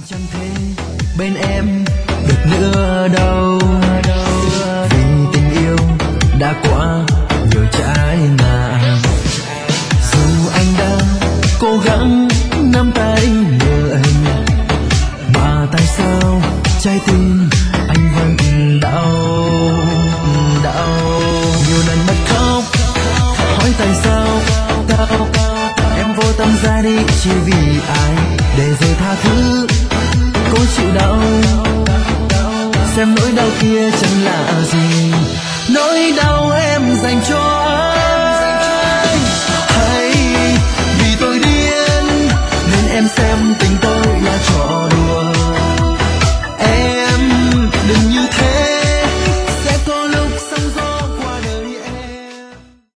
chẳng thể bên em được nữa đâu, vì tình yêu đã quá nhiều trái ngang. Dù anh đã cố gắng nắm tay người, mà tại sao trái tim anh vẫn đau đau. Nhiều lần bật khóc hỏi tại sao em vô tâm ra đi chỉ vì ai, để rồi tha thứ cố chịu đau. Xem nỗi đau kia chẳng là gì, nỗi đau em dành cho anh